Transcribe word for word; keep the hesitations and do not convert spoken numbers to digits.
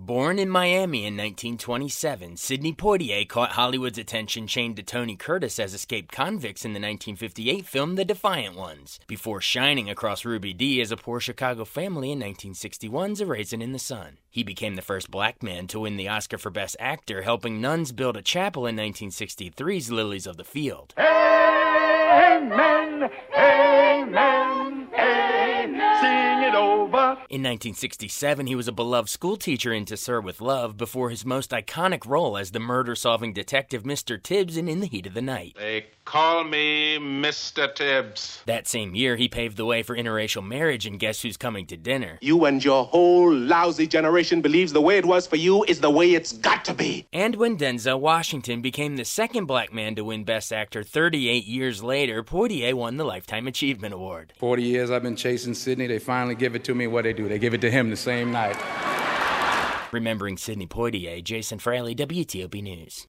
Born in Miami in nineteen twenty-seven, Sidney Poitier caught Hollywood's attention chained to Tony Curtis as escaped convicts in the nineteen fifty-eight film The Defiant Ones, before shining across Ruby Dee as a poor Chicago family in nineteen sixty-one's A Raisin in the Sun. He became the first black man to win the Oscar for Best Actor, helping nuns build a chapel in nineteen sixty-three's Lilies of the Field. Amen, amen, amen. Sing it over. In nineteen sixty-seven, he was a beloved schoolteacher in To Sir with Love before his most iconic role as the murder-solving detective Mister Tibbs in In the Heat of the Night. They call me Mister Tibbs. That same year, he paved the way for interracial marriage in Guess Who's Coming to Dinner. You and your whole lousy generation believes the way it was for you is the way it's got to be. And when Denzel Washington became the second black man to win Best Actor thirty-eight years later, Poitier won the Lifetime Achievement Award. forty years I've been chasing Sidney. They finally give it to me. What they do, they give it to him the same night. Remembering Sidney Poitier, Jason Fraley, W T O P News.